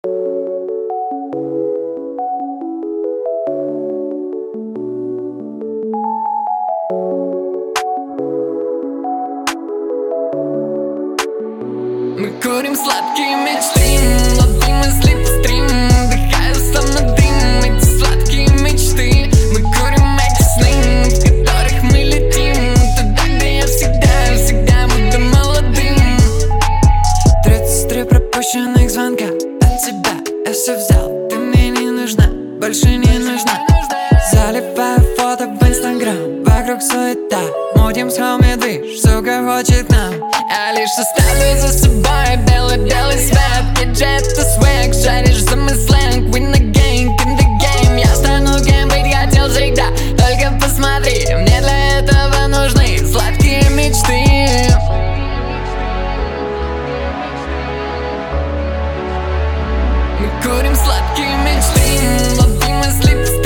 Мы курим сладкие мечты, ловим из слипстрим, вдыхаю словно дым эти сладкие мечты. Мы курим эти сны, в которых мы летим туда, где я всегда буду молодым. 33 пропущенных звонка от тебя, я все взял, ты мне не нужна, больше не нужна. Заливаю фото в Инстаграм, вокруг суета, мутим с хроме движ, сука хочет нам. Я лишь оставлю за собой белый свет, гаджет и свек, жаришь за мой сленг. We in the gang, in the game. Я стану кем быть хотел всегда, только посмотри, мне для этого нужны сладкие мечты. Мы курим сладкие мечты, ловим из слипстрим.